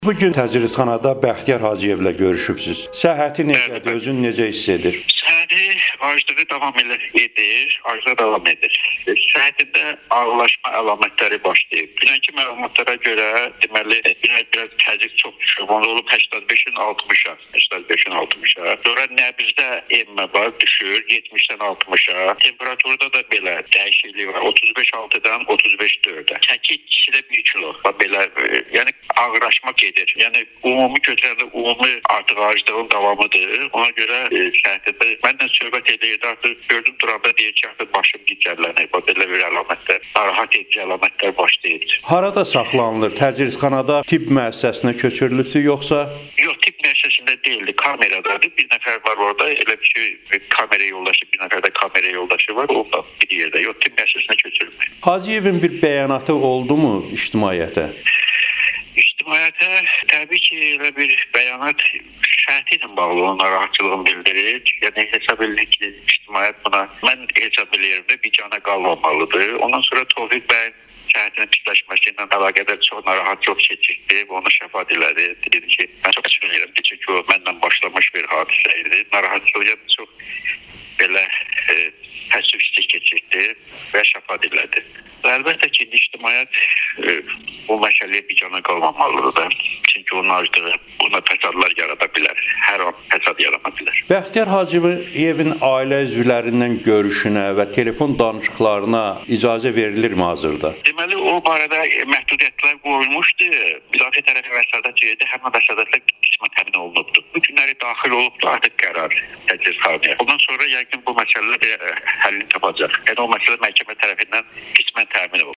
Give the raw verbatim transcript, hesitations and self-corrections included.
Bugün təcridxanada Bəxtiyar Hacıyevlə görüşübsüz. Səhhəti necədir, özünü necə hiss edir? Səhhəti aclığı davam edir, aclığı davam edir. Səhhətində ağırlaşma əlamətləri başlayıb. Dünənki məlumatlara görə, deməli, biraz, biraz təzyiq çox düşüb. Onda olub səksən beşin altmışa, səksən beşin altmışa. Sonra nəbzdə enmə var, düşür yetmişdən altmışa. Temperaturda da belə dəyişiklik var. otuz beş altıdan otuz beş dördə. Çəki ikide bir kilo. Belə, yəni ağırlaşma gedir. Yəni ümumi götürəndə ümumi artıq aclığın davamıdır. Ona görə e, səhhətində mənlə söhbət edirdi. Artıq gördüm duranda deyir ki, artıq başım gicəllənir. Belə bir əlamətlər, narahat edici əlamətlər başlayır. Harada saxlanılır? Təcridxanada tibb müəssisəsinə köçürülübdür yoxsa? Yox, tibb müəssisəsində deyildi, kameradadır. Bir nəfər var orada, elə bir şey, kamera yoldaşı, bir nəfər də kamera yoldaşı var. Orada bir yerdə. Yox, tibb müəssisəsinə köçürülmür. Hacıyevin bir bəyanatı oldu mu ictimaiyyətə? İctimaiyyətə təbii ki, elə bir bəyanat səhhəti ilə bağlı olan narahatçılığını bildirir. Yəni hesab edilir ki, ictimaiyyət buna mən hesab edirəm də bicana qalmamalıdır. Ondan sonra Tofiq bəy səhhətinin pisləşməsi ilə əlaqədar çox narahatçılıq keçirdi. Onu şəfa dilədi. Dedi ki, mən çox açıq edirəm ki, çünki o məndən başlamış bir hadisə idi. Narahatçılıq çox belə e, təəssüfsüz keçirdi və şəfa dilədi. Əlbəttə ki, ictimaiyyət e, bu məsələyə bicana qalmamalıdır da. Çünki onun aclığı buna fəsadlar yarada bilər. Hər an fəsad yarana bilər. Bəxtiyar Hacıyevin ailə üzvlərindən görüşünə və telefon danışıqlarına icazə verilirmi hazırda? Deməli, o barədə məhdudiyyətlər qoyulmuşdu. Müdafiə tərəfi vəsatət verdi. Həmin vəsatətlər qismən təmin olunubdur. Bu günləri daxil olubdur artıq qərar təcridxanaya. Ondan sonra yəqin bu məsələlər həllini tapacaq. Yəni o məsələ məhkəmə tərəfindən qismən təmin olunub.